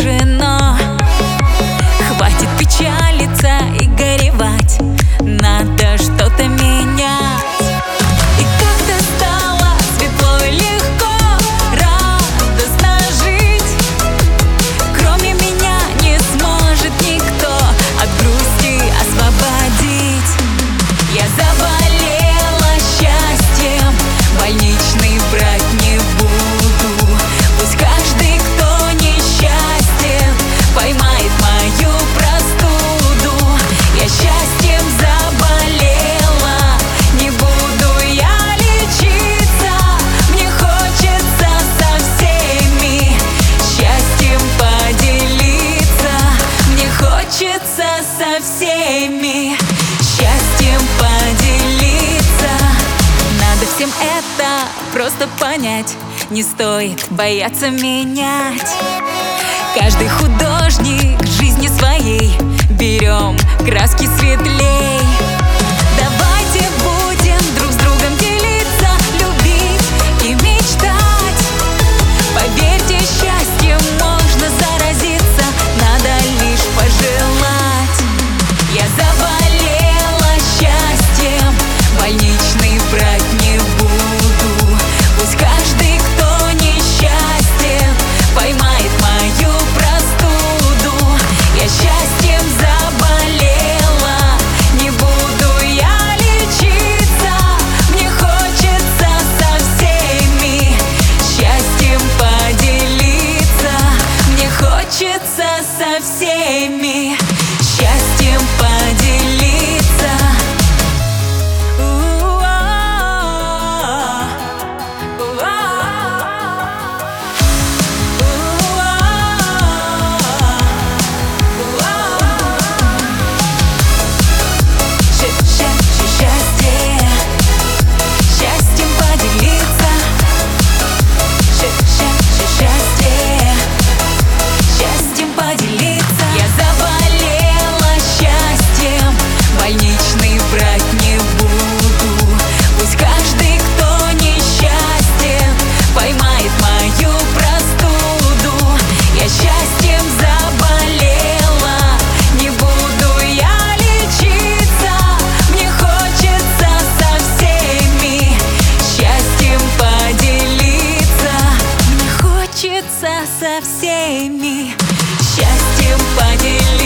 решено. Хватит печалиться и горевать, надо что-то менять. И как-то стало светло и легко, радостно жить. Кроме меня не сможет никто от грусти освободить. Я заболела счастьем, больничный брать не буду. Пусть каждый, кто несчастен, поймает мою простуду. Я счастьем заболела, не буду я лечиться. Мне хочется со всеми счастьем поделиться. Мне хочется со всеми счастьем поделиться. Надо всем это просто понять, не стоит бояться менять. Каждый художник жизни своей, берем краски светлей. Давайте будем друг с другом делиться, любить и мечтать. Поверьте, счастьем можно заразиться, надо лишь пожелать. Я заболела счастьем, больничный брать не буду. Пусть каждый, кто несчастен, поймает мою простуду. Я счастьем заболела, не буду я лечиться. Мне хочется со всеми счастьем поделиться. Мне хочется со всеми счастьем поделиться. Счастьем поделиться. Счастьем поделиться. Я заболела счастьем, больничный брать не буду. Пусть каждый, кто несчастен, поймает мою простуду. Я счастьем заболела, не буду я лечиться. Мне хочется со всеми счастьем поделиться. Мне хочется со всеми счастьем поделиться.